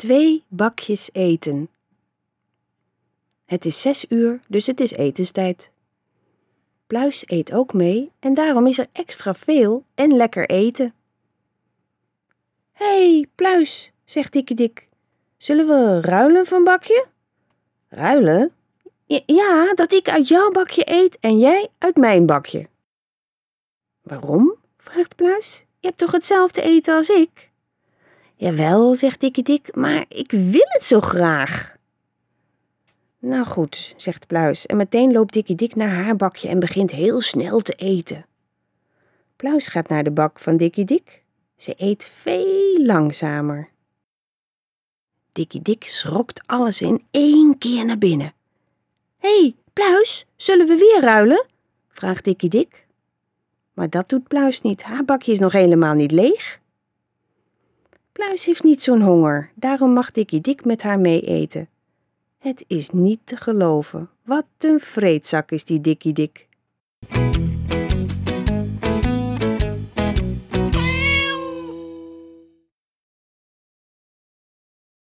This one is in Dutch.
2 bakjes eten. Het is 6 uur, dus het is etenstijd. Pluis eet ook mee en daarom is er extra veel en lekker eten. Hé, Pluis, zegt Dikkie-Dik, zullen we ruilen van bakje? Ruilen? Ja, dat ik uit jouw bakje eet en jij uit mijn bakje. Waarom? Vraagt Pluis. Je hebt toch hetzelfde eten als ik? Jawel, zegt Dikkie-Dik, maar ik wil het zo graag. Nou goed, zegt Pluis en meteen loopt Dikkie-Dik naar haar bakje en begint heel snel te eten. Pluis gaat naar de bak van Dikkie-Dik. Ze eet veel langzamer. Dikkie-Dik schrokt alles in 1 keer naar binnen. Hé, Pluis, zullen we weer ruilen? Vraagt Dikkie-Dik. Maar dat doet Pluis niet, haar bakje is nog helemaal niet leeg. Pluis heeft niet zo'n honger, daarom mag Dikkie-Dik met haar mee eten. Het is niet te geloven, wat een vreedzak is die Dikkie-Dik.